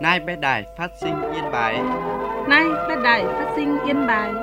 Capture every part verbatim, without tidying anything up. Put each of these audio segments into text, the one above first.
Nay bé đài phát sinh Yên Bái. Nay bé đài phát sinh Yên Bái.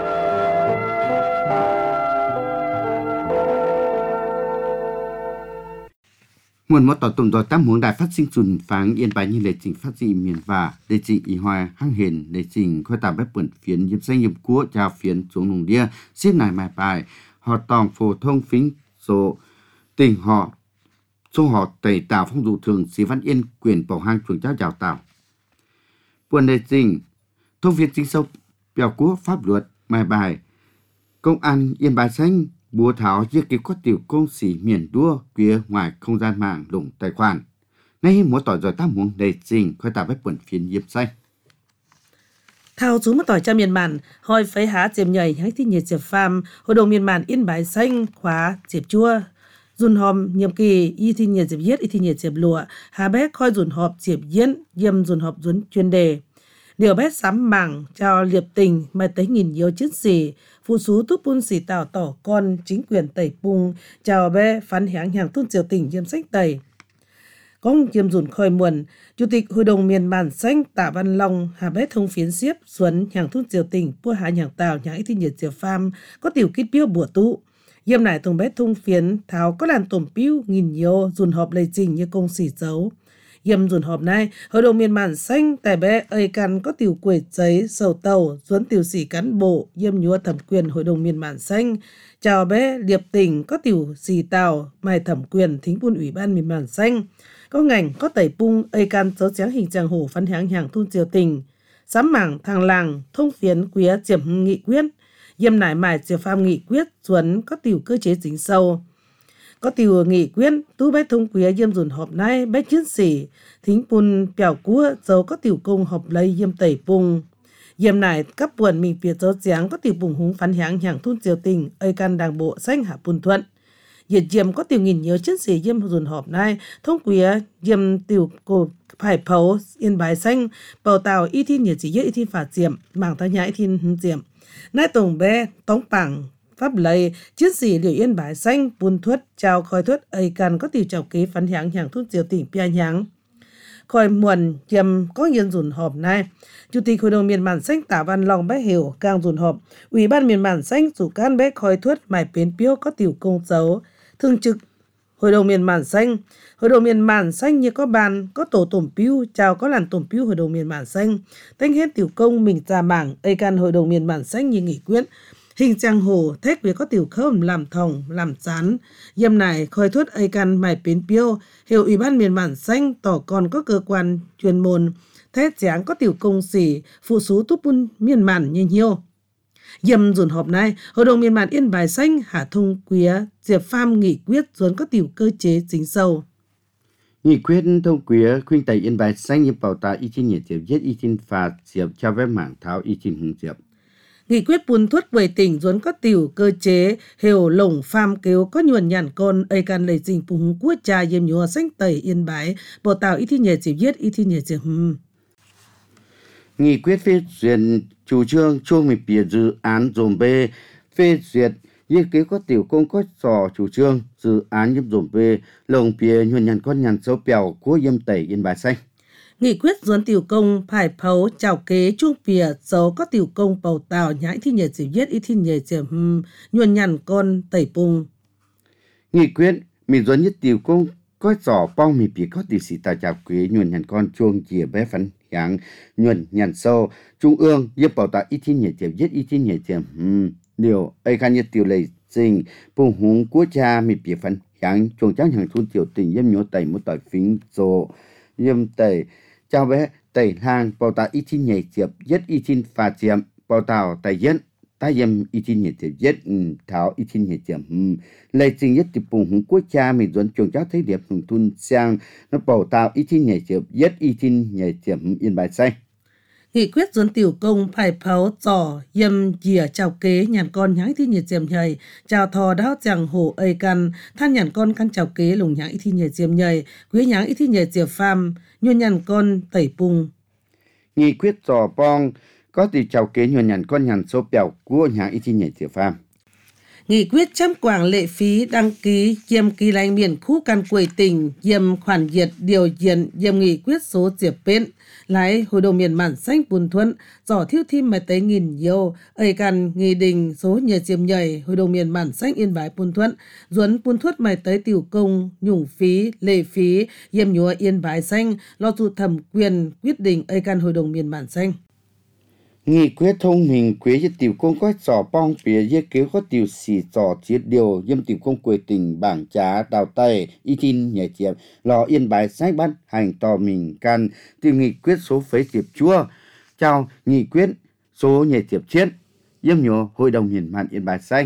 Nguồn mô tỏ tụng rồi tám hướng đài phát sinh chuẩn phán Yên Bái như lệ trình phát dị miền và lệ trình ý hoa hăng hền lệ trình khói tàu bếp bẩn phiến dịp xanh dịp cua chào phiến xuống nùng đia xếp này mài bài họ tòng phổ thông phính số tình họ số họ tẩy tạo phong dụ thường sĩ văn yên quyền bảo hang chuồng cháu chào tạo buồn lệ trình thông viên chính sâu bèo cua pháp luật mài bài công an Yên Bái xanh búa tháo giết cái quát tiểu công sĩ miền đua quía ngoài không gian mạng lủng tài khoản. Nay mỗi tỏi rồi ta muốn đầy trình khói tạo bếp quần phiến dịp xanh. Thao chú một tỏi cho miền màn, hỏi phấy há chìm nhảy hãy thi nhiệt chịp phàm, hội đồng miền màn Yên Bái xanh khóa chịp chua. Dùn hòm nhiệm kỳ y thi nhiệt chịp giết y thi nhiệt chịp lụa, hà bé khoi dùn họp chịp diễn, dìm dùn họp dùn chuyên đề. Điều bé sắm mảng cho liệp tình mà tới nghìn nhiều chiến sĩ, phụ sú túp bun xỉ tạo tỏ con chính quyền tẩy bung, chào bé phán hãng hàng tuân triều tỉnh diêm sách tẩy. Có diêm dùn khơi muộn, Chủ tịch Hội đồng miền màn xanh Tạ Văn Long, hà bé thông phiến xiếp, xuân hàng tuân triều tỉnh, bua hạ hàng tàu, hàng ít thi nhiệt triều pham, có tiểu kít biêu bùa tụ. Diêm nải thông bé thông phiến, tháo có làn tổm piu nghìn nhiều, dùn họp lây trình như công xỉ dấu. Dìm dùn họp này, Hội đồng miền màn xanh tại bé ơi căn có tiểu quỷ giấy, sầu tàu, duấn tiểu sĩ cán bộ, dìm nhúa thẩm quyền Hội đồng miền màn xanh. Chào bé liệp tỉnh có tiểu sĩ tàu, mài thẩm quyền thính buôn ủy ban miền màn xanh. Có ngành có tẩy bung ơi căn dấu tráng hình tràng hổ phán hãng hàng thun triều tỉnh. Sám mảng thằng làng, thông phiến quía chiếm nghị quyết. Dìm nải mài triều pham nghị quyết, duấn có tiểu cơ chế chính sâu. Có tiểu nghị quyết, tú bé thông quía diêm dùn họp này bé chiến sĩ, thính bùn bèo cua dấu có tiểu công họp lấy diêm tẩy bùng. Diêm này cấp buồn mình phía dấu giáng có tiểu bùng húng phán hãng hàng thun triều tình, ơi căn đảng bộ xanh hạ bùn thuận. Diệt diêm có tiểu nghìn nhiều chiến sĩ diêm dùn họp này, thông quía diêm tiểu cổ phải phấu Yên Bái xanh, bầu tàu y thi nhiệt chỉ dễ y thi phạt diệm, mảng ta nhã y thi diệm. Nai tổng bé, tống bảng, pháp lấy chiến sĩ liệu Yên Bái xanh buôn thuất chào khói thuất ấy cần có tiểu chào kế phán hãng hàng thuốc triều tỉnh Pia Nháng khói muộn tiêm có nhân dùn họp này. Chủ tịch Hội đồng miền màn xanh Tạ Văn Long bé hiểu càng dùn họp Ủy ban miền màn xanh chủ can bé khói thuất mài bến piêu có tiểu công dấu thường trực Hội đồng miền màn xanh. Hội đồng miền màn xanh như có bàn có tổ tổm piêu chào có làn tổm piêu Hội đồng miền màn xanh thanh hết tiểu công mình ra mảng ấy can Hội đồng miền màn xanh như nghị quyết hình trang hồ thét về có tiểu khớm làm thòng làm chán dâm này khơi thuất ấy căn mài bến piêu hiệu Ủy ban miền màn xanh tỏ còn có cơ quan chuyên môn thét dáng có tiểu công sĩ phụ sú túp bun miền màn như nhiều. Dâm dồn họp này Hội đồng miền màn Yên Bái xanh hạ thông quía diệp pham nghị quyết dồn có tiểu cơ chế chính sâu. Nghị quyết thông quía khuyên tẩy Yên Bái xanh như bảo ta y chín nhiệt diệp giết y chín phạt diệp cho vé mảng tháo y chín hùng diệp. Nghị quyết buôn thuất về tỉnh dồn có tiểu cơ chế hiểu lồng pham kêu có nhuần nhàn con ấy can lấy trình phùng quốc trà dìm nhùa xanh tẩy Yên Bái bảo tạo y thi nhiệt diệp giết y thi nhiệt diệp hùm. Nghị quyết phê duyệt chủ trương chuông mì bìa dự án dồn bê phê duyệt nghiên cứu có tiểu công có sò chủ trương dự án nhâm dồn bê lồng bìa nhuần nhàn con nhàn sâu bèo của dâm tẩy Yên Bái xanh. Nghị quyết dồn tiểu công phải phấu chào kế chuông bìa dấu có tiểu công bầu tàu nhãi thi nhiệt diệp giết y thi nhiệt diệp hùm nhuần nhàn con tẩy bùng. Nghị quyết mì dồn nhất tiểu công có sò bong mì bìa có tiểu sĩ tài chào kế nhuần nhàn con chuông chìa bé phấn hãng nhuần nhàn sâu trung ương giúp bảo ta ít thi nhiệt diệp giết ít thi nhiệt diệp ừm điều ấy khá nhiệt tiểu lệ trình bùng húng quốc cha mì bìa phấn hãng chuông trắng hàng thun tiểu tình dâm nhổ tẩy một tỏi phính rồ dâm tẩy chào bé tẩy hàng bảo ta ít thi nhiệt diệp giết ít thi phạt diệp bảo tàu tẩy giết ta dâm ít thi nhiệt diệp giết tháo ít thi nhiệt diệp ừm lệ trình nhất tiểu bùng húng quốc cha mì dồn chuông trắng thấy điệp hùng thun sang nó bảo tàu ít thi nhiệt diệp giết ít thi nhiệt diệp Yên Bái xanh. Nghị quyết dồn tiểu công phải pháo trò yêm dìa chào kế nhàn con nhãn thi nhiệt diệm nhầy chào thò đáo chẳng hổ ơi căn than nhàn con căn chào kế lùng nhãn thi nhiệt diệm nhầy quý nhãn thi nhiệt diệm pham nhuần nhàn con tẩy bùng. Nghị quyết trò bong có tỷ chào kế nhuần nhàn con nhàn số bèo của nhãn thi nhiệt diệm pham. Nghị quyết chăm quảng lệ phí đăng ký diêm kỳ lãnh miền khu căn quầy tỉnh diêm khoản diệt điều diện diêm nghị quyết số diệp bên lái hội đồng miền mạn xanh bùn thuận dò thiếu thêm mà tới nghìn nhiều ấy căn nghị định số nhờ diêm nhảy hội đồng miền mạn xanh yên bái bùn thuận duấn bùn thuận mà tới tiểu công nhung phí lệ phí diêm nhúa yên bái xanh lo thu thẩm quyền quyết định ấy căn hội đồng miền mạn xanh. Nghị quyết thông minh quế với tiểu công có trò bong phía với kế có tiểu sĩ trò chiết điều dâm tiểu công quế tỉnh bảng trá đào tay y tin nhảy chiếm lò yên bài sách bắt hành tò mình can từ nghị quyết số phế tiệp chua chào nghị quyết số nhảy tiệp chiết dâm nhổ hội đồng miền mạn yên bài xanh.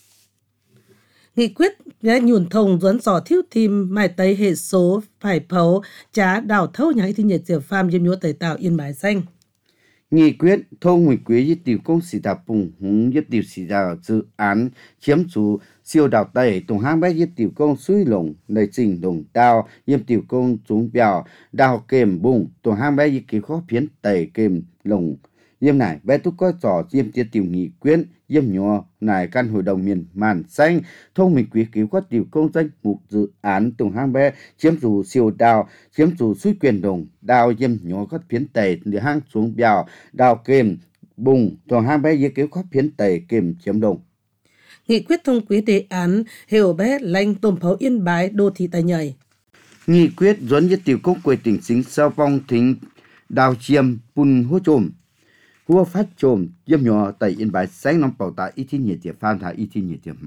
Nghị quyết đã nhuồn thông dẫn dò thiếu thêm mai tây hệ số phải phấu trá đào thâu nhảy thì nhảy tiệp pham dâm nhổ tẩy tạo yên bài xanh. Nghị quyết thông nguyện quý với tiểu công sĩ đào bùng húng với tiểu sĩ đào dự án chiếm chủ siêu đào tẩy tổng hang bé với tiểu công suy lồng nơi trình đồng đào với tiểu công trúng biểu đào kềm bùng tổng hang bé với kỳ khó phiến tẩy kềm lồng Diêm này bé túc coi trò diêm tiết tiểu nghị quyết diêm nhỏ này căn hội đồng miền màn xanh thông minh quý cứu có tiểu công danh mục dự án tổng hang bé chiếm chủ siêu đào chiếm chủ suy quyền đồng đào diêm nhỏ có phiến tẩy để hang xuống bèo đào kềm bùng tổng hang bé với cứu có phiến tẩy kềm chiếm đồng. Nghị quyết thông quý đề án hiểu bé lanh tôm pháo yên bái đô thị tài nhảy. Nghị quyết dẫn với tiểu công quê tỉnh xính sao vong thính đào chiêm bùn hô trồm hua phát trồm diêm nhỏ tại yên bái sáng năm bảo tại y thi nhiệt tiệp phan thả y thi nhiệt tiệp.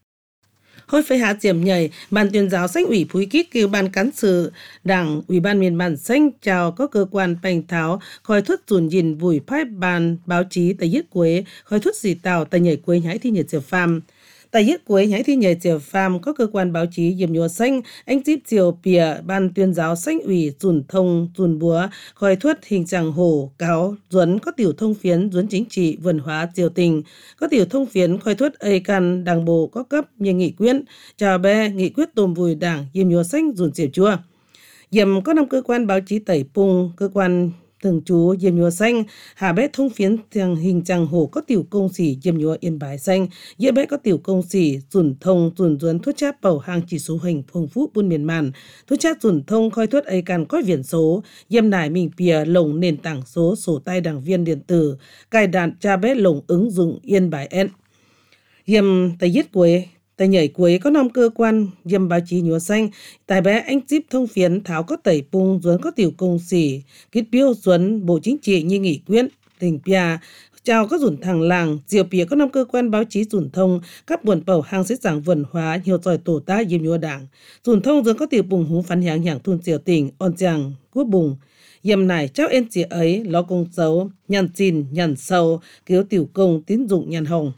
Hội phế hạ diệm nhảy, ban tuyên giáo xanh ủy Phú Kít kêu ban cán sự đảng ủy ban miền bản xanh chào các cơ quan bành tháo khói thuất dùn dìn vùi phái ban báo chí tại yết quế khói thuất dì tàu tại nhảy quế nhảy thi nhiệt tiệp pham. Tại yết quế nhảy thi nhảy tiệp pham có cơ quan báo chí diệm nhúa xanh anh tiếp chiều pìa ban tuyên giáo xanh ủy dùn thông dùn búa khói thuất hình chẳng hổ cáo duấn có tiểu thông phiến duấn chính trị văn hóa triều tình có tiểu thông phiến khói thuất ây căn đảng bộ có cấp như nghị quyết chào bé nghị quyết tôm vùi đảng diệm nhúa xanh dùn diệp chua diệm có năm cơ quan báo chí tẩy pung cơ quan thường trú diêm nhúa xanh hà bé thông phiến thường hình chẳng hổ có tiểu công sĩ diêm nhúa yên bái xanh dễ bé có tiểu công sĩ dùn thông dùn duấn thuốc cháp bầu hàng chỉ số hình phong phú buôn miền màn thuốc cháp dùn thông khói thuốc ấy càn có viền số diêm nải mình pìa lồng nền tảng số sổ tay đảng viên điện tử cài đặt cha bé lồng ứng dụng yên bái en diêm tay giết quế tại nhảy cuối có năm cơ quan diêm báo chí nhúa xanh tại bé anh díp thông phiến tháo có tẩy pung duấn có tiểu công sĩ kết biêu duấn bộ chính trị như nghị quyết tỉnh pia chào các dùn thằng làng diều pìa có năm cơ quan báo chí dùn thông các buồn bầu hàng xếp giảng văn hóa nhiều giỏi tổ ta diêm nhúa đảng dùn thông duấn có tiểu bùng húng phán hàng hàng thun triều tỉnh on chàng quốc bùng diêm này cháu en chị ấy lo công xấu nhàn chín nhàn sâu cứu tiểu công tín dụng nhàn hồng.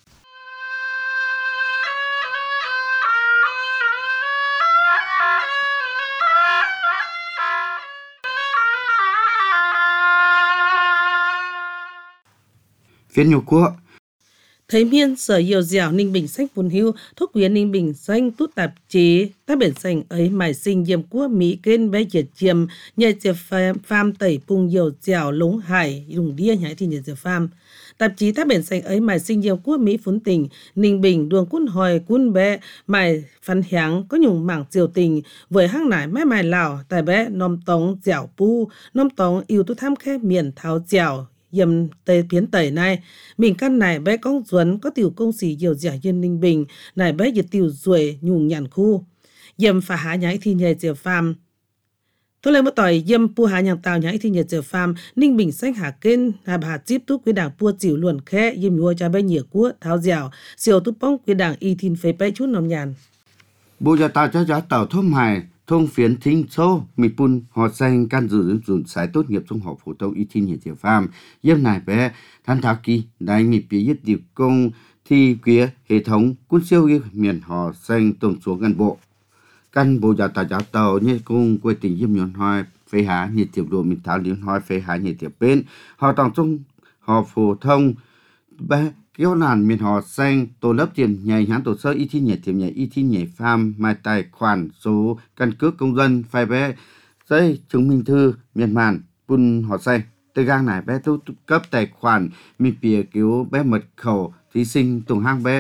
Phiên nhiều quốc Thấy miên sở nhiều dẻo Ninh Bình xanh phun hưu thuốc quyến Ninh Bình xanh tút tạp chí các biển xanh ấy mải sinh diêm quốc Mỹ kênh bé diệt chiêm nhờ diệp pham tẩy pung nhiều dẻo lống hải dùng đia nhảy thì nhờ diệp pham tạp chí các biển xanh ấy mải sinh diêm quốc Mỹ phún tỉnh Ninh Bình đường cún hồi cún bé mải phán háng có nhung mảng diều tình với hang nải mái mải lào tại bé nom tống dẻo pu nom tống yêu tu tham khép miền tháo dẻo dầm tây phiến tẩy này mình căn này bé con duấn có tiểu công sĩ nhiều dẻo dân Ninh Bình này bé diệt tiểu ruồi nhung nhàn khu dầm phá há nhảy thì nhảy diệp pham thôi lên một tỏi dầm pu há nhàng tàu nhảy thì nhảy diệp pham Ninh Bình xanh hạ kênh hà bà tiếp tục với đảng pua chịu luồn khe dầm nhua cho bé nhiều cua tháo dẻo siêu tút bóng với đảng y thìn phế bé chút nồng nhàn bộ gia tàu cho giá tàu thôm hài thông phiến thính châu mì pun họ xanh can dự dẫn dùn sái tốt nghiệp trung học phổ thông y thi nhiệt tiểu pham dêm này bé than tháo kỳ đại mì phía nhất tiểu công thi quía hệ thống quân siêu ghi miền họ xanh tổng số ngàn bộ căn bộ gia tàu giáo tàu như cung quê tỉnh dêm nhọn hoài phê há nhiệt tiểu đồ mình tháo liên hoài phê há nhiệt tiểu bên họ tổng trung họ phổ thông bé kéo nàn miền họ xanh tổ lớp tiền nhảy hán tổ sơ y thi nhảy tiệm nhảy y thi nhảy farm mai tài khoản số căn cước công dân phải bé giấy chứng minh thư miền màn bun họ xanh từ gang này bé thu cấp tài khoản mi pìa cứu bé mật khẩu thí sinh tổng hang bé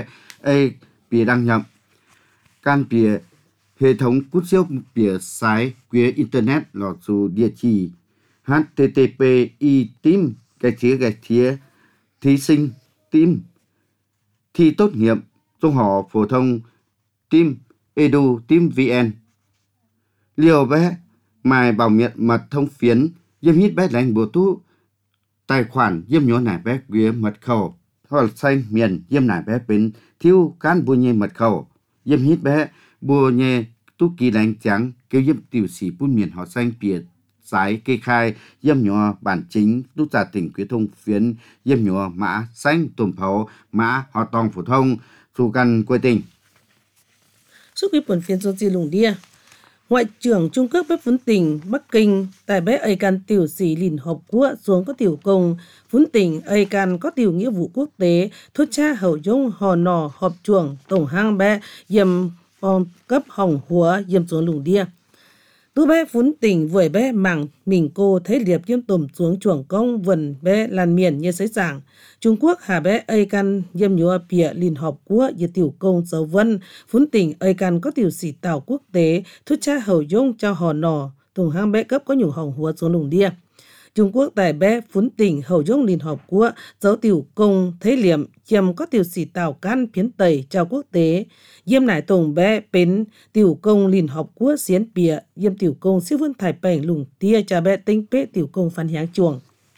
A bìa đăng nhập can bìa hệ thống cút siêu bìa sái quế internet lọt dù địa chỉ h t t p i tim gạch chĩa gạch chĩa thí sinh tim thi tốt nghiệp trung học phổ thông tim edu tim vn liều bé mài bảo miệng mật thông phiến diêm hít bé lành bùa tú tài khoản diêm nhớ nải bé quế mật khẩu hoặc xanh miền diêm nải bé bên thiếu cán bùa nhê mật khẩu diêm hít bé bùa nhê tú kỳ lành trắng kêu diêm tiểu sĩ bún miền họ xanh bìa sái kê khai diêm nhỏ bản chính tú giả tỉnh quế thông phiến diêm nhỏ mã xanh tùm phấu mã họ tòng phổ thông su căn quê tỉnh. Suốt quý buồn phiên dô di lùng đia Ngoại trưởng Trung Quốc bé Phún Tỉnh Bắc Kinh tại bé ấy can tiểu sĩ lìn họp quốc xuống có tiểu công Phún Tỉnh ấy can có tiểu nghĩa vụ quốc tế thốt cha hậu dung hò nò họp chuồng tổng hang bé yếm bom cấp hỏng húa yếm xuống lùng đia tú bé Phún Tỉnh vội bé mảng mình cô thấy liệp yếm tùm xuống chuồng công vần bé làn miền như sấy sảng Trung Quốc hà bé ấy can yếm nhúa bịa lìn họp quốc như tiểu công dấu vân Phún Tỉnh ấy can có tiểu sĩ tàu quốc tế thốt cha hậu dung cho hò nò tổng hang bé cấp có nhủ hỏng húa xuống lùng đia Trung Quốc tại bé Phún Tỉnh hậu dung liên hợp quốc dấu tiểu công thấy liệm chiếm có tiểu sĩ tàu can phiến tẩy chào quốc tế diêm nải tổng bé bến tiểu công liên hợp quốc xiến bìa diêm tiểu công siêu vươn thải bảnh lùng tia cha bé tinh pế tiểu công phan hiáng chuồng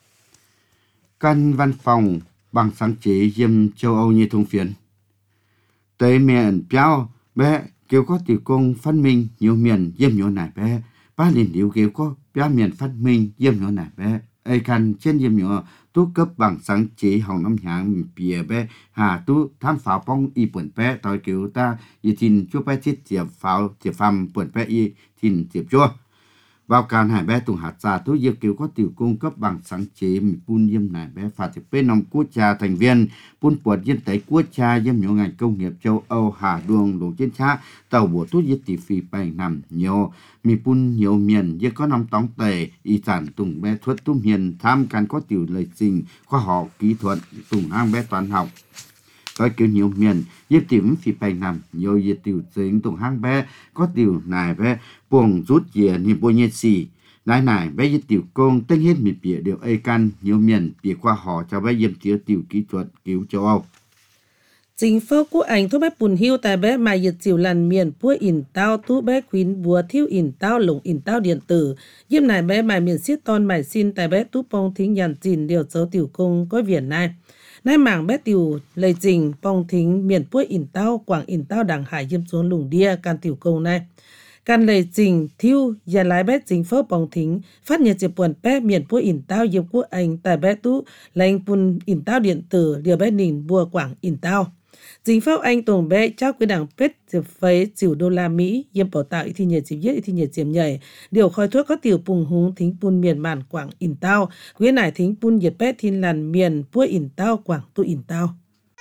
Căn văn phòng bằng sáng chế diêm châu Âu như thông phiến tới miền piao bé kêu có tiểu công phát minh nhiều miền diêm nhỏ nải bé ba liền điều kêu có bia miền phát minh diêm nhỏ nải bé ai căn trên diêm nhỏ tú cấp bằng sáng chế hồng năm hàng bìa bé hà tú tham pháo bóng y bẩn bé tỏi kêu ta y thìn chúa bé thiết tiệp pháo tiệp phàm bẩn bé y thìn tiệp chúa vào càn hải bé tùng hạt trà tú diệp kêu có tiểu cung cấp bằng sáng chế mì pun diêm nải bé phạt tiệp bé nòng quốc trà thành viên pun puột diêm tẩy quốc trà diêm nhỏ ngành công nghiệp châu Âu hà đuông lục trên trá tàu bùa tú diệp tỷ phi bành nằm nhiều mì pun nhiều miền diệp có năm tóng tề y sản tùng bé thuật tú miền tham can có tiểu lời trình khoa học kỹ thuật tùng hang bé toán học có kiểu nhiều miền diệp tiểu phi bành nằm nhiều diệp tiểu chính tùng hang bé có tiểu nải bé buồng rút dìa ni bôi nhiệt xì nải nải bé diệp tiểu công tên hết mì bìa đều ai can nhiều miền bìa qua họ cho bé diệp tiểu tiểu kỹ thuật cứu châu Âu Chính phủ của anh thu bé bùn hiu tại bé mà nhiệt chiều làn miền bua ỉn tao thu bé khuyến bùa thiêu ỉn tao lồng ỉn tao điện tử diêm này bé mài miền xiết ton mài xin tại bé tú pong thính nhàn chìn điều dấu tiểu công có viền này nay mảng bé tiểu lầy trình pong thính miền bua ỉn tao quảng ỉn tao đảng hải diêm xuống lùng đia can tiểu công này can lầy trình thiêu nhà lái bé chính phủ pong thính phát nhiệt chiều buồn bé miền bua ỉn tao diêm của anh tại bé tú lành bùn ỉn tao điện tử điều bé nìn bùa quảng ỉn tao Chính phủ Anh tổng bé trao cái đảng pết dịp phấy triệu đô la Mỹ yếm bảo tạo thì nhiệt dịp viết thì nhiệt dịp nhảy điều khói thuốc có tiểu bùng húng thính pun miền màn quảng ỉn tao quý nải thính pun nhiệt pết thiên làn miền bua ỉn tao quảng tu ỉn tao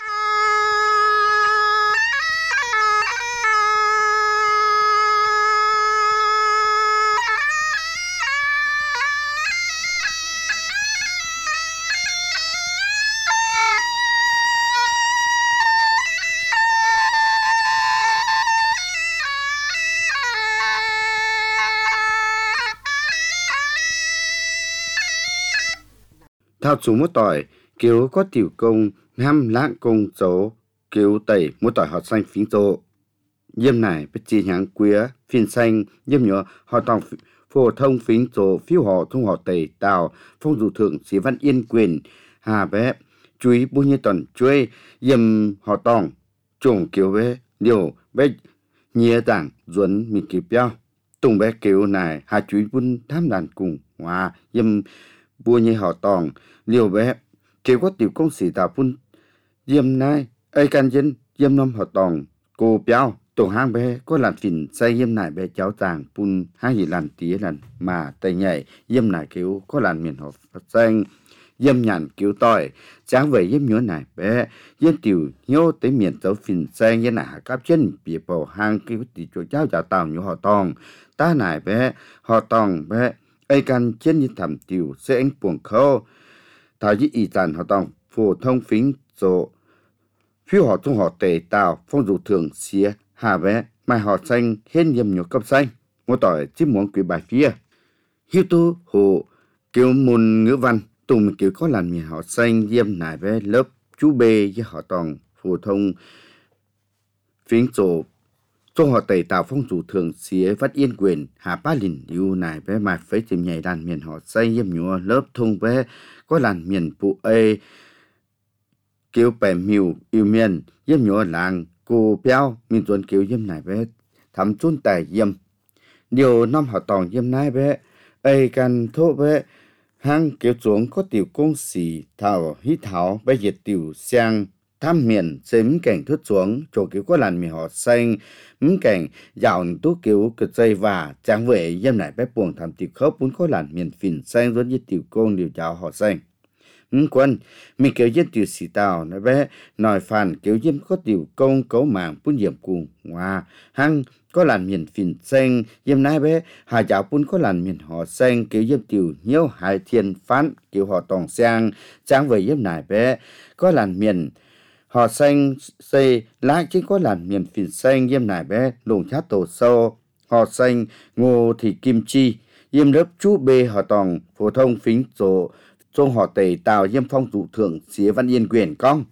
thao chú một tỏi kêu có tiểu công ham lãng công dấu kêu tẩy một tỏi họ xanh phím rộ diêm này bất chi nhãn quía phiên xanh diêm nhỏ họ tòng phổ thông phím rộ phiếu họ thông họ tẩy tàu phong dụ thượng sĩ văn yên quyền hà bé chuối bu như tuần chuối diêm họ tòng trùng kêu bé điều bé nhia đảng duẩn mình kịp nhau tùng bé kêu này hà chuối bún tham đàn cùng hòa diêm bua như họ tòng liều bé kêu có tiểu công sĩ tàu phun diêm nai ai can dân diêm năm họ tòng cô béo tổ hang bé có làn phìn say diêm nải bé cháu chàng phun hai gì làn tía lần mà tay nhảy diêm nải kêu có làn miền họ xanh diêm nhàn kêu tỏi sáng về diêm nhớ nải bé diêm tiểu nhô tới miền cháu phìn say diêm nải cáp chân bị bầu hang kêu tiểu chỗ cháu cháu tàu như họ tòng ta nải bé họ tòng bé ai can trên như thảm tiểu sẽ anh buồn khâu thảo với ý tàn họ tòng phổ thông phính rộ phiếu họ trung họ tề tàu phong dụ thường xía hà vé mai họ xanh hên yếm nhiều cấp xanh một tỏi chim muốn quý bài phía hiếu tu hồ kiểu môn ngữ văn tùng kiểu có làn miền họ xanh yếm nải vé lớp chú bê với họ tòng phổ thông phiến chỗ trung họ tề tàu phong dụ thường xía vắt yên quyền hà ba lìn yêu nải vé mai phế chìm nhảy đàn miền họ xanh yếm nhiều lớp thung vé có làn miền phụ ê kiểu bè miêu yêu miền yếm nhỏ làng cô béo miền tuần kiểu yếm này bé thắm chun tài yếm điều năm họ tòng yếm này bé ai can thô bé hang kiểu xuống có tiểu công sĩ thảo hít thảo bé diệt tiểu sang tham miền xem cảnh thốt xuống chỗ kiểu có làn miền họ xanh mắm cảnh dạo tú kiểu cực dây và tráng vệ yếm này bé buồn thắm tiểu khớp muốn có làn miền phìn xanh rất như tiểu công điều chào họ xanh quân mình kiểu dân tiểu sĩ tàu nói bé nói phản kiểu dân có tiểu công cấu mạng bún diệm cùng hoa hăng có làn miền phìn xanh dân nái bé hà giáo bún có làn miền họ xanh kiểu dân tiểu nhiều hải thiên phán kiểu họ tòng sang trang về dân nái bé có làn miền họ xanh xây lá chứ có làn miền phìn xanh dân nái bé lùng chát tổ sâu họ xanh ngô thì kim chi dân lớp chú bê họ tòng phổ thông phính chỗ trong họ tề tàu yếm phong dụ thượng xía văn yên quyền con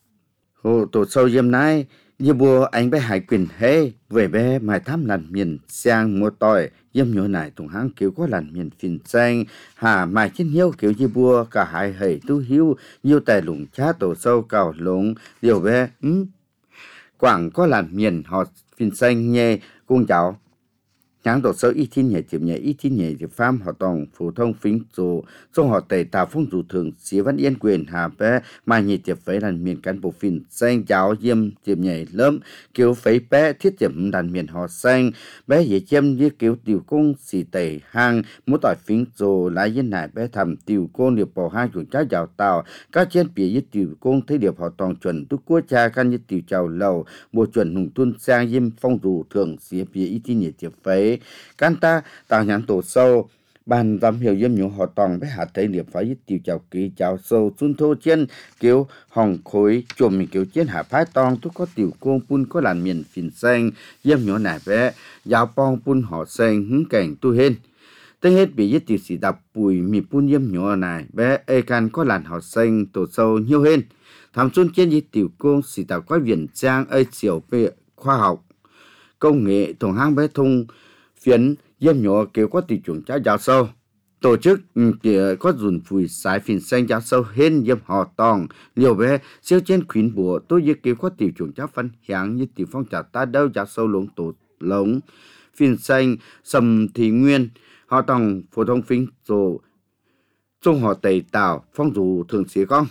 hồ tổ sâu yếm nái như bùa anh bé hải quyền hê về bé mài thăm làn miền sang mua tỏi yếm nhỏ nải tùng hang kiểu có làn miền phìn xanh hà mài trên hiếu kiểu như bùa cả hai hầy tu hiếu nhiều tài lủng chá tổ sâu cào lủng điều bé um. Quảng có làn miền họ phìn xanh nhẹ cung cháu nhãn tổ sơ ít thiên nhẹ tiệm nhẹ ít thiên nhẹ tiệm pham họ tòng phổ thông phính dù trong họ tề tàu phong dù thường xí văn yên quyền hà bé mai nhị tiệm phế đàn miền cán bộ phìn xanh cháu diêm tiệm nhẹ lớn kiểu phế bé thiết tiệm đàn miền họ xanh bé dễ chêm như kiểu tiểu công xì tề hang mỗi tỏi phính dù lại yên nải bé thầm tiểu công điệp bỏ hai chuồng cháu giàu tàu các trên bìa như tiểu công thấy điệp họ tòng chuẩn túc quốc cha căn như tiểu chào lầu bộ chuẩn hùng tuân sang diêm phong dù thường xí bìa ít thiên nhẹ tiệm phế can ta tạo nhãn tổ sâu ban giám hiệu yếm nhũ họ tòng với hạ thấy điệp phải tiêu chào kỹ chào sâu xuân thô trên kiểu hồng khối chùm kiểu trên hạ phái tòng tôi có tiểu công pun có làn miền phìn xanh yếm nhũ nải bé giáo bong pun họ xanh hứng cảnh tu hên tên hết bị giết tiểu sĩ đập bùi mì pun yếm nhũ này bé ê can có làn họ xanh tổ sâu nhiều hên thảm xuân trên giết tiểu công sĩ đập quái viện trang ê chiều về khoa học công nghệ thùng hang bé thung phiến yếm nhỏ kiểu có tỷ chuẩn cháu giáo sâu tổ chức kia có dùn phùi sái phìn xanh giáo sâu hên yếm họ tòng liều bé siêu trên khuyến bùa tôi như kiểu có tỷ chuẩn cháu phân hạng như tỷ phong trả ta đâu giáo sâu lống tổ lống phìn xanh sầm thì nguyên họ tòng phổ thông phính rồi trong họ tề tàu phong dù thường xí con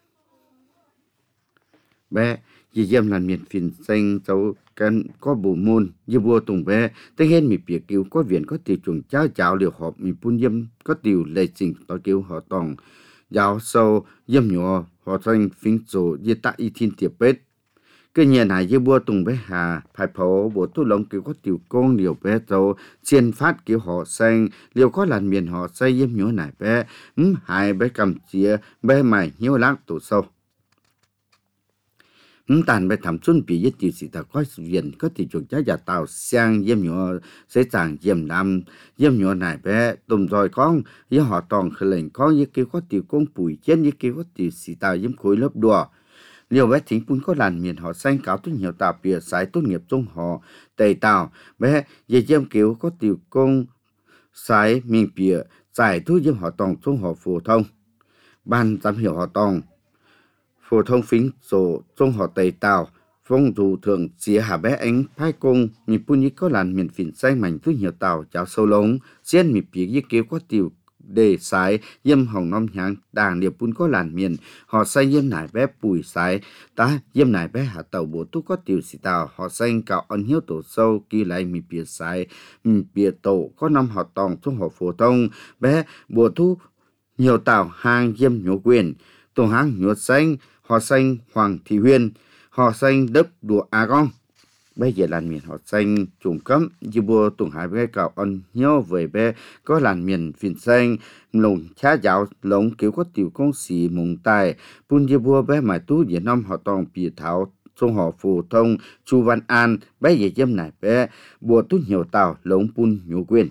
bé dì yếm là miền phìn xanh cháu cần có bộ môn như bùa tùng bé tới hết mi bìa kiều có viện có tiểu chuẩn cháu cháu liều họp mi pun yếm có tiểu lệ trình tao kiều họ tòng giáo sâu yếm nhỏ họ xanh phính số như tại y thiên tiệp bết cái nhà này như bùa tùng bé hà phải phổ bộ tu lông kiều có tiểu công liều bé cháu chiên phát kiều họ xanh liều có làn miền họ xay yếm nhỏ này bé ừm hai bé cầm chia bé mày hiếu lác tổ sâu ừm tàn bé thầm xuân bị giết tiểu sĩ ta có viện có thị trường trái giả tàu sang yếm nhỏ sẽ chẳng yếm làm yếm nhỏ này bé tùm rồi con với họ tòng khởi lệnh con như kêu có tiểu công bùi trên như kêu có tiểu sĩ ta yếm khối lớp đùa liều bé thính pun có làn miền họ xanh cáo tốt nhiều tàu bìa sái tốt nghiệp trong họ tề tàu bé về yếm kiểu có tiểu công sái miền bìa giải thu yếm họ tòng trong họ phổ thông ban giám hiệu họ tòng phổ thông phính số trong họ tề tàu phong dù thường xía hà bé ánh phái công mi pun như có làn miền phìn xanh mảnh thứ nhiều tàu cháo sâu lống xiên mi bìa như kêu có tiểu đề sái yếm hồng nom nhang đàng điệp pun có làn miền họ xanh yếm nải bé bùi sái ta yếm nải bé hạ tàu bố tu có tiểu sĩ tàu họ xanh cạo ân hiếu tổ sâu kỳ lại mi bìa sái mi bìa tổ có năm họ tòng trong họ phổ thông bé bố tu nhiều tàu hang yếm nhổ quyền tổ hang nhổ xanh họ xanh hoàng thị huyên họ xanh đất đùa a con bây giờ làn miền họ xanh trùng cấm như bùa tuần hải bé cào on nhau về bé có làn miền phiền xanh lồng cha giáo lồng kiểu có tiểu công sĩ mùng tài bún như bùa bé mãi tú Việt Nam họ toàn bị thảo trong họ phổ thông Chu Văn An bé giờ dâm này bé bùa tú nhiều tàu lồng bún nhiều quyền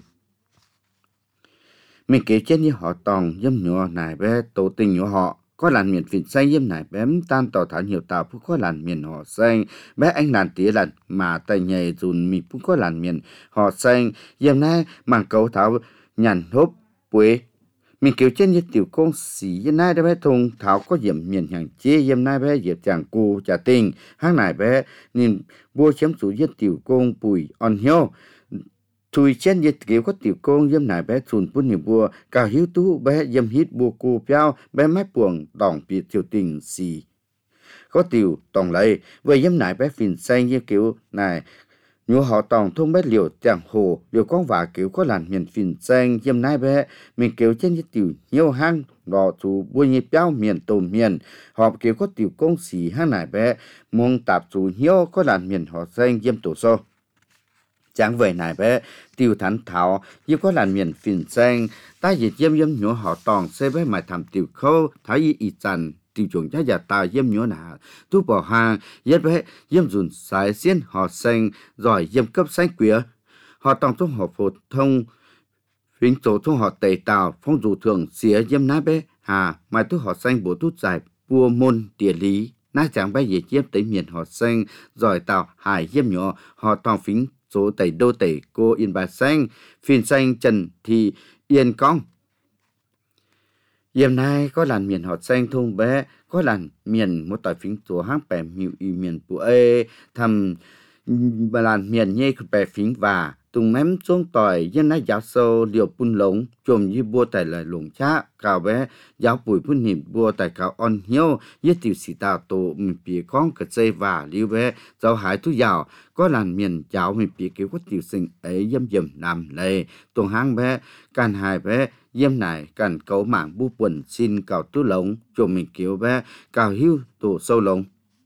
mình kể trên như họ toàn dâm nhỏ này bé tổ tình nhỏ họ có làn miền phiền xanh yếm này bém tan tỏ thảo nhiều tàu cũng có làn miền họ xanh bé anh làn tía lần mà tay nhảy dùn mì cũng có làn miền họ xanh yếm này màng cấu thảo nhàn hốp quế mình kêu trên như tiểu công sĩ yếm này bé thùng thảo có yếm miền hàng chế yếm này bé yếm chàng cu trả tình hàng này bé nhìn bua chém chủ yếm tiểu công bùi on hiếu thui trên như kiểu có tiểu công yếm này bé chùn bún nhiều bùa cả hiếu tú bé yếm hít bùa cô piao bé mái buồng đỏng bị tiểu tình xì có tiểu tòng lấy về yếm này bé phìn xanh như kiểu này nhiều họ tòng thông bé liều chẳng hồ liều con vả kiểu có làn miền phìn xanh yếm này bé mình kiểu trên như tiểu nhiều hang đỏ chủ bùa như piao miền tôm miền họ kiểu có tiểu công xì hang này bé mong tạp chủ nhiều có làn miền họ xanh yếm tổ sô chẳng về này bé tiêu thánh thảo như có làn miền phìn xanh ta dịch yếm yếm nhỏ họ tòng xe bé mà thầm tiểu khâu thái y y chăn tiêu chuẩn giá giả ta yếm nhỏ nà tu bỏ hàng yếm bé yếm dùn sải xiên họ xanh rồi yếm cấp xanh quía họ tòng trong họ phổ thông phình tổ trong họ tẩy tàu phong dù thường xía yếm ná bé hà mai tu họ xanh bổ tu giải bùa môn địa lý ná chẳng bé dịch yếm tới miền họ xanh rồi tàu hải yếm nhỏ họ tòng phình số tẩy đô tẩy cô yên bà xanh phiền xanh trần thì yên con yếm này có làn miền họ xanh thung bé có làn miền một tỏi phím số hang bè miu y miền bùa ê thầm bà làn miền nhê bè phím và tung mém xuống tỏi yếm này giáo sâu liều bún lống chồm như bùa tải lời lủng chá cào bé giáo bùi bún niệm bùa tải cào on hiếu yết tiểu sĩ tào tổ mình bìa con cật dây và liêu bé giáo hải thu giàu có làn miền giáo mình bìa kiểu có tiểu sinh ấy yếm yếm nằm lệ tuồng hang bé can hai bé yếm này cần cấu mạng bu quần xin cào tú lống chồm mình kiểu bé cào hiu tổ sâu lống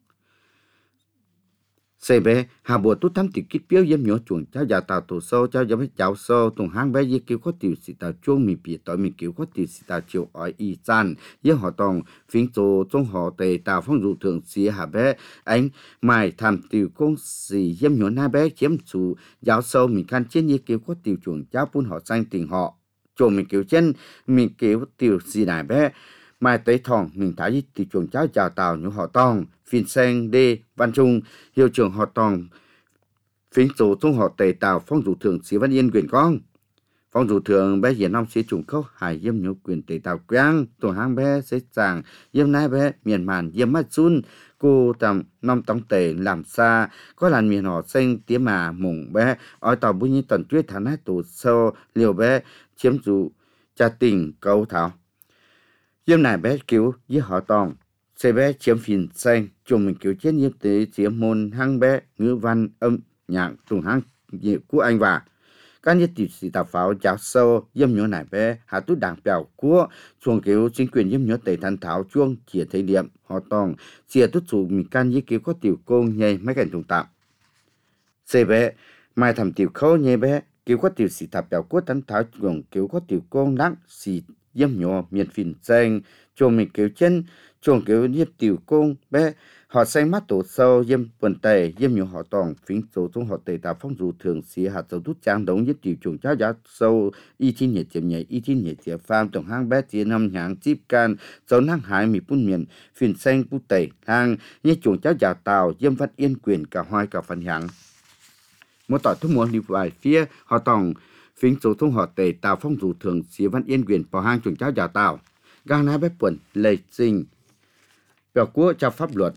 xe bé hà bùa tú thắm tiểu kít biếu yếm nhỏ chuồng cháu già tàu tổ sâu cháu già bé cháu sâu tuồng hang bé yếm kiểu có tiểu sĩ tàu chuông mình bìa tỏi mình kiểu có tiểu sĩ tàu chiều ói y chan yếm họ tòng phím tổ trong họ tề tàu phong dụ thường xí hà bé anh mài tham tiểu công sĩ yếm nhỏ na bé chiếm chủ giáo sâu mình can trên yếm kiểu có tiểu chuồng cháu bún họ xanh tình họ chuồng mình kiểu trên mình kiểu tiểu sĩ này bé mai tới thòng mình thấy tiểu chuồng cháu già tàu nhỏ họ tòng phiên xanh đê văn trung hiệu trưởng họ tòng phím tổ trong họ tề tàu phong dụ thường xí văn yên quyền con phong dụ thường bé hiện năm sĩ trùng khâu hải yếm nhớ quyền tề tàu quang tổ hang bé sẽ chàng yếm nai bé miền màn yếm mắt sun cô tầm năm tông tề làm xa có làn miền họ xanh tía mà mùng bé ở tàu bún như tần tuyết thán hát tổ sâu liều bé chiếm dụ cha tình câu thảo yếm này bé cứu với họ tòng xe bé chiếm phìn xanh chồng mình kiểu chết như tế chiếm môn hang bé ngữ văn âm nhạc trùng hang nhiều của anh và các nhất tỷ sĩ tàu pháo giáo sâu yếm nhỏ này bé hạ tú đảng bèo của chuồng kiểu chính quyền yếm nhỏ tẩy thanh thảo chuông chia thấy điểm họ tòng chia tốt chủ mình can như kiểu có tiểu công nhây mấy cảnh trùng tạm xe bé mai thầm tiểu khâu nhây bé kiểu có tiểu sĩ tàu bèo của thanh thảo chuồng kiểu có tiểu công lắng xì yếm nhỏ miền phìn xanh chuồng mình kiểu chân chuồng kiểu như tiểu công bé họ xanh mắt tổ sâu yếm quần tề yếm nhiều họ tòng phím số trong họ tề tạo phong dù thường xí hạt dầu tút trang đống nhất tiểu chuồng cháu giá sâu y thiên nhiệt tiệm nhảy y thiên nhiệt tiệm pham tổng hang bé tiền năm nhàng chip can dấu năng hải mì bún miền phìn xanh bút tề hang như chuồng cháu già tàu yếm văn yên quyền cả hoài cả phần hạng một tỏi thuốc muôn đi vài phía họ tòng phím số trong họ tề tạo phong dù thường xí văn yên quyền vào hang chuồng cháu già tàu gang ná bé quần lệ sinh biểu quốc cho pháp luật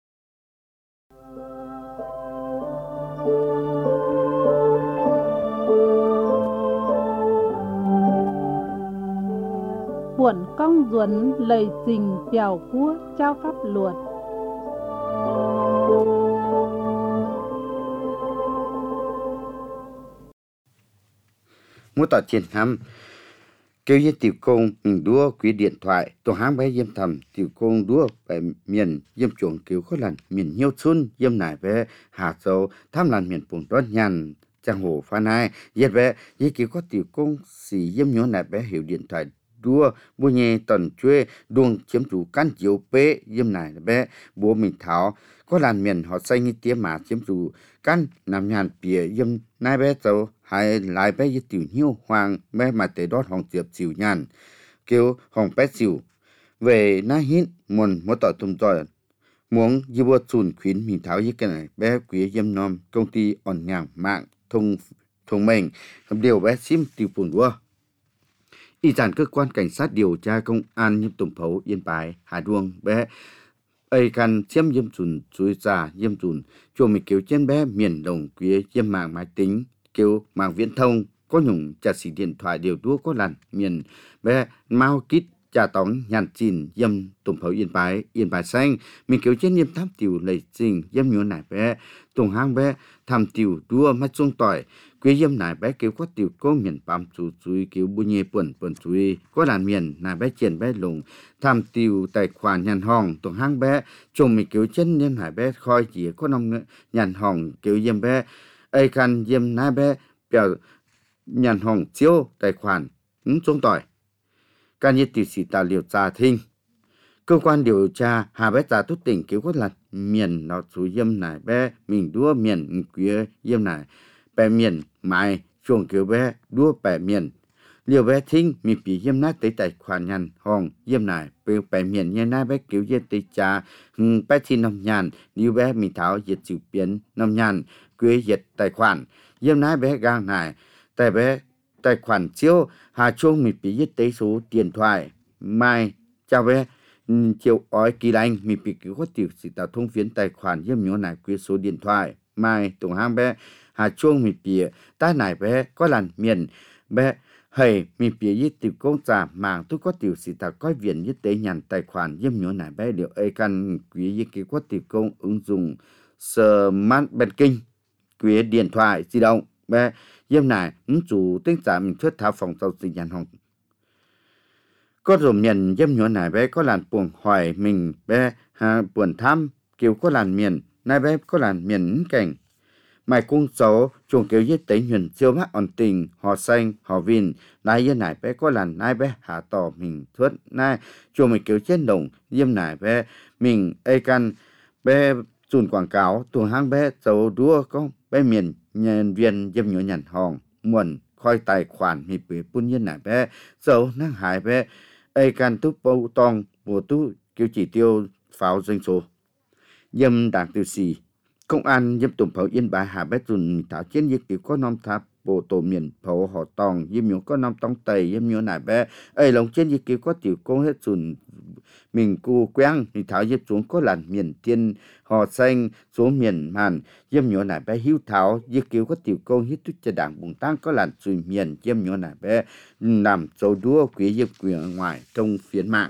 buồn công duẩn lời trình chào cua trao pháp luật mỗi tờ chiến hàm kêu như tiểu công mình đua quý điện thoại tổ háng bé yếm thầm tiểu công đua về miền yếm chuồng kêu khó lần miền nhiêu xuân yếm nải về hà châu tham lần miền bùn đón nhàn trang hồ phan hai yết về yết kêu có tiểu công xì yếm nhớ nải bé hiểu điện thoại đua bùa nhẹ tần chuê đuông chiếm chủ căn chiếu pê yếm nải bé bùa mình tháo có làn miền họ xây như tía mà chiếm chủ căn nằm nhàn bìa yếm nải bé châu hay lại bé yết tiểu nhiêu hoàng bé mà tế đót hồng tiệp chịu nhàn kêu hồng bé chịu về na hít muốn muốn tỏ tùm tỏi muốn như bữa chùn khuyến mình tháo như cái này bé quý yếm nom công ty ổn nhàng mạng thông thông minh điều bé sim tiêu phun đua y giản cơ quan cảnh sát điều tra công an nhiêm tổng phấu yên bái hà đuông bé ấy căn chiếm yếm chùn chuối già yếm chùn cho mình kêu trên bé miền đồng quý yếm mạng máy tính kêu mạng viễn thông có nhung trả xỉ điện thoại điều đua có lần miền bé mau kít trả tóng nhàn chìn yếm tổng phấu yên bái yên bái xanh mình kêu trên yếm thám tiểu lầy trình yếm nhớ nải bé tổng hang bé tham tiểu đua mắt xuống tỏi quý yếm nải bé kêu có tiểu có miền bám chú chuối kêu bu nhê buồn buồn chuối có làn miền nải bé triển bé lùng tham tiểu tài khoản nhàn hòn tổng hang bé chồng mình kêu trên yếm nải bé khoi chỉ có năm nhàn hòn kêu yếm bé ấy căn yếm nải bé biểu nhàn hòn chiếu tài khoản ứng xuống tỏi can nhiệt tiểu sĩ tạo liệu trà thinh cơ quan điều tra hà bé trà tốt tỉnh kêu có là miền nó chú yếm nải bé mình đua miền quý yếm nải bé miền mai chuồng kêu bé đua bé miền liều bé thinh mình bị yếm nát tới tài khoản nhàn hòn yếm nải bé bé miền như nát bé kêu yếm tới trà bé thi năm nhàn liều bé mình tháo yết chịu biến năm nhàn quý yết tài khoản yếm nát bé gang nải tài bé tài khoản chiếu hà chuông mình bị yết tới số điện thoại mai chào bé chiều ói kỳ lành mình bị cứu có tiểu sĩ tạo thông phiến tài khoản yếm nhớ nải quý số điện thoại mai tổng hang bé hà chuông mình bị ta nải bé có lần miền bé hầy mình bị yết tiểu công trả mạng tôi có tiểu sĩ tạo coi viện yết tới nhàn tài khoản yếm nhớ nải bé liệu ấy căn quý yết cứu có tiểu công ứng dụng smart banking quý điện thoại di động bé yếm nải ứng chủ tính trả mình thuyết thảo phòng giao dịch nhàn hồng có rồi miền yếm nhớ nải bé có làn buồn hỏi mình bé hà buồn thăm kêu có làn miền nải bé có làn miền cảnh mày cung số chuồng kêu yết tới huyền chiêu mắt ổn tình họ xanh họ vin nải yếm nải bé có làn nải bé hạ tỏ mình thuyết nải chuồng mình kêu trên đồng yếm nải bé mình ấy căn bé chùn quảng cáo tuồng hang bé dấu đua có bé miền nhân viên yếm nhớ nhàn hòn muộn khoi tài khoản mi bị bún nhân nải bé dấu năng hại bé ấy can tu bầu tòng bộ tu kêu chỉ tiêu pháo doanh số yếm đảng tiêu xì công an yếm tổng pháo yên bái hà bé chùn thảo chiến yếm kêu có nom tháp bộ tổ miền pháo họ tòng yếm nhớ có nom tông tây yếm nhớ nải bé ấy lòng chiến yếm kêu có tiểu công hết chùn mình cu quang thì thảo yếm xuống có làn miền tiên họ xanh xuống miền màn yếm nhớ nải bé hiếu thảo yếm kêu có tiểu công hít tuyết cho đảng bùng tăng có làn suy miền yếm nhớ nải bé làm dấu đua quý yếm quyền ngoài trong phiến mạng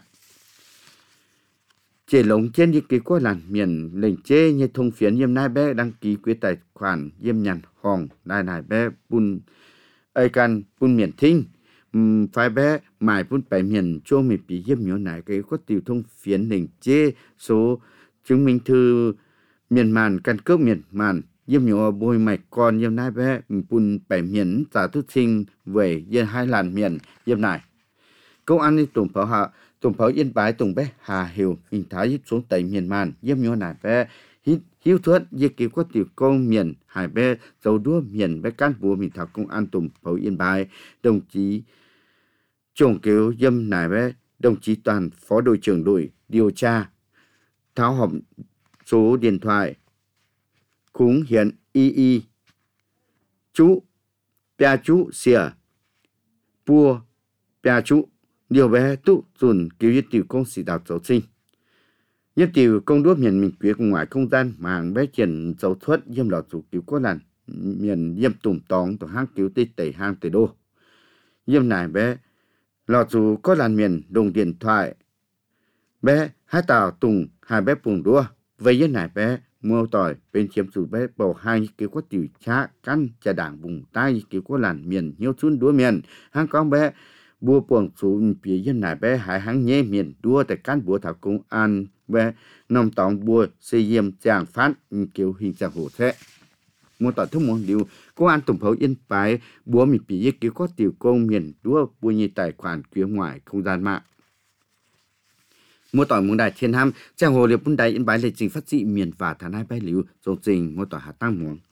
chế lồng trên yếm kêu có làn miền lệnh chế như thông phiến yếm nải bé đăng ký quý tài khoản yếm nhàn hòn nải nải bé bun ai can bun miền thinh phải bé mài bún bảy miền cho mình bị yếm nhớ nải cái có tiểu thông phiến lệnh chế số chứng minh thư miền màn căn cước miền màn yếm nhớ bôi mạch con yếm nải bé bún bảy miền trả thức sinh về yên hai làn miền yếm nải công an đi tổng pháo hạ tổng pháo yên bái tổng bé hà hiểu hình thái hít xuống tây miền màn yếm nhớ nải bé hít hiếu thuận yếm kêu có tiểu công miền hải bé dấu đua miền bé cán bộ mình thảo công an tổng pháo yên bái đồng chí chồng kêu yếm nải bé đồng chí Toàn phó đội trưởng đội điều tra tháo họp số điện thoại khúng hiện y y chú pia chú xìa pua pia chú điều bé tụ dùn kêu yết tiểu công sĩ đạo dấu sinh yết tiểu công đua miền mình quyết ngoài không gian màng bé triển dấu thuất yếm lọ chủ cứu có làn miền yếm tùm tóng tổ hang cứu tây tẩy hang tây đô yếm nải bé lọ chủ có làn miền đồng điện thoại bé hai tàu tùng hai bé bùng đua vậy yếm nải bé mua tỏi bên chiếm chủ bé bầu hai kêu có tiểu cha căn cha đảng bùng tay kêu có làn miền nhiều chun đua miền hang con bé bùa buồng chủ bị dân nải bé hải hãng nhé miền đua tại cán bùa thảo công an về nông tòng bùa xây dựng chàng phát kiểu hình dạng hổ thế một tỏi thức một điều công an tổng phấu yên bái búa mình bị giết kiểu có tiểu công miền đua bùa như tài khoản phía ngoài không gian mạng một tỏi muốn đại thiên ham chàng hồ liệp bún đại yên bái lệ trình phát dị miền và thản hai bái liu dòng trình một tỏi hạ tăng muốn